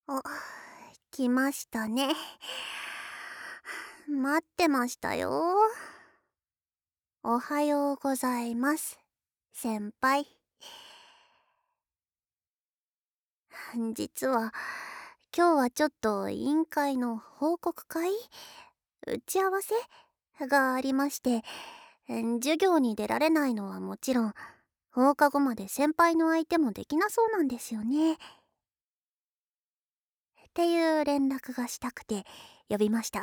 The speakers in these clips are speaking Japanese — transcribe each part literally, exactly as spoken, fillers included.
お、来ましたね。待ってましたよ。おはようございます、先輩。実は、今日はちょっと委員会の報告会打ち合わせがありまして、授業に出られないのはもちろん、放課後まで先輩の相手もできなそうなんですよね。っていう連絡がしたくて呼びました。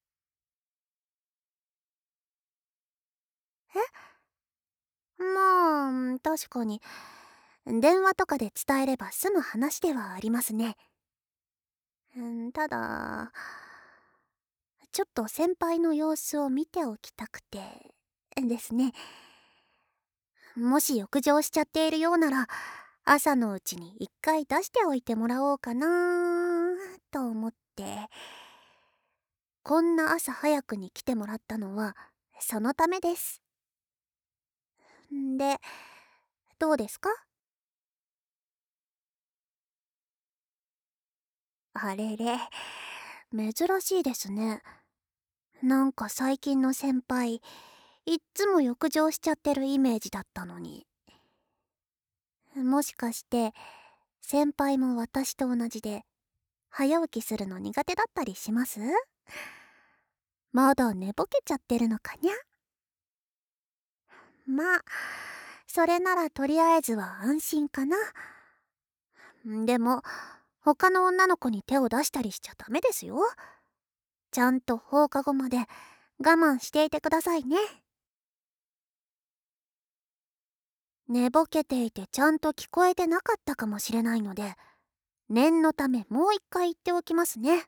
えまあ、確かに、電話とかで伝えれば済む話ではありますね。んただ、ちょっと先輩の様子を見ておきたくてですね。もし浴場しちゃっているようなら、朝のうちに一回出しておいてもらおうかなと思って。こんな朝早くに来てもらったのはそのためです。んで、どうですか？あれれ、珍しいですね。なんか最近の先輩、いっつも浴場しちゃってるイメージだったのに。もしかして先輩も私と同じで早起きするの苦手だったりします？まだ寝ぼけちゃってるのかにゃ。まあ、それならとりあえずは安心かな。でも他の女の子に手を出したりしちゃダメですよ。ちゃんと放課後まで我慢していてくださいね。寝ぼけていてちゃんと聞こえてなかったかもしれないので、念のためもう一回言っておきますね。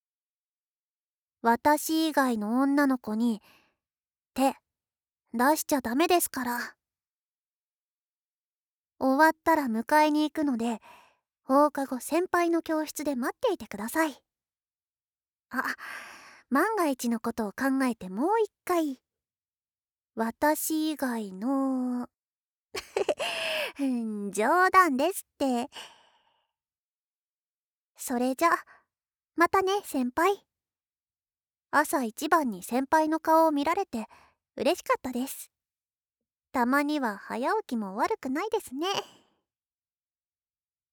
私以外の女の子に手出しちゃダメですから。終わったら迎えに行くので、放課後先輩の教室で待っていてください。あ、万が一のことを考えてもう一回。私以外の冗談ですって。それじゃ、またね、先輩。朝一番に先輩の顔を見られて嬉しかったです。たまには早起きも悪くないですね。